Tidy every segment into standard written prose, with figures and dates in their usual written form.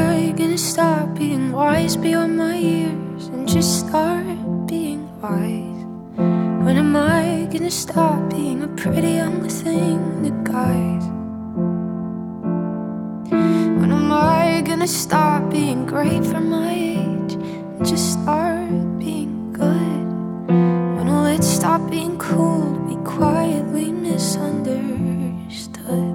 I gonna stop being wise beyond my years and just start being wise? When am I gonna stop being a pretty young thing to guys? When am I gonna stop being great for my age and just start being good? When will it stop being cool to be quietly misunderstood?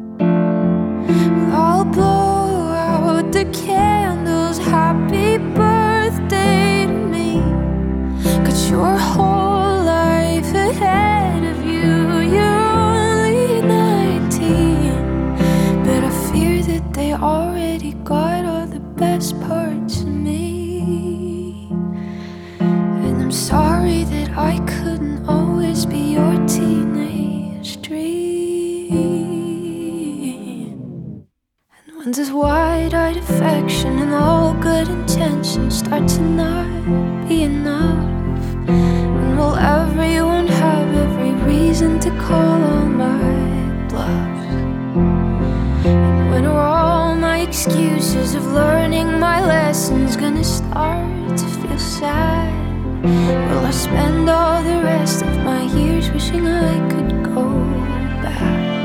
I'll blow out the candles, happy birthday to me. Got your whole life ahead of you, you're only 19. But I fear that they already got all the best parts of me. And I'm sorry that I couldn't always be your teenage dream. When does wide-eyed affection and all good intentions start to not be enough? When will everyone have every reason to call all my bluffs? And when are all my excuses of learning my lessons gonna start to feel sad? Will I spend all the rest of my years wishing I could go back?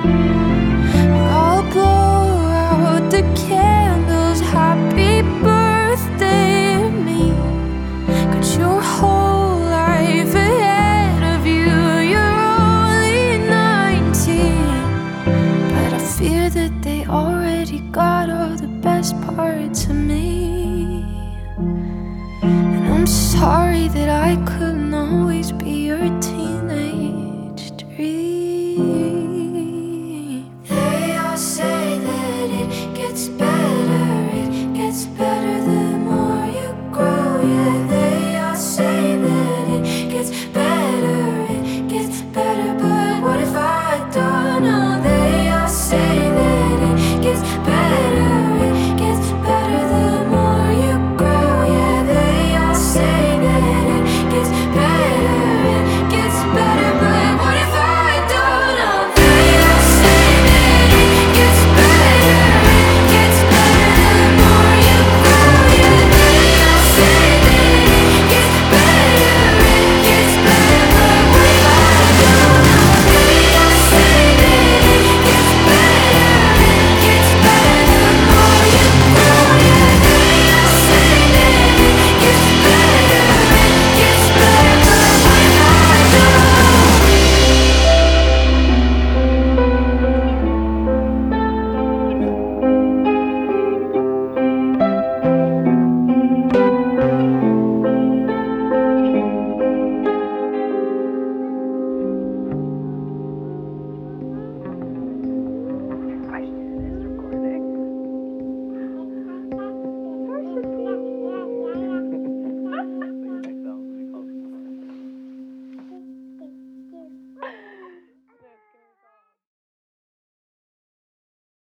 I'll blow out the candles, happy birthday to me. Got your whole life ahead of you, you're only 19. But I fear that they already got all the best parts of me. And I'm sorry that I couldn't always be your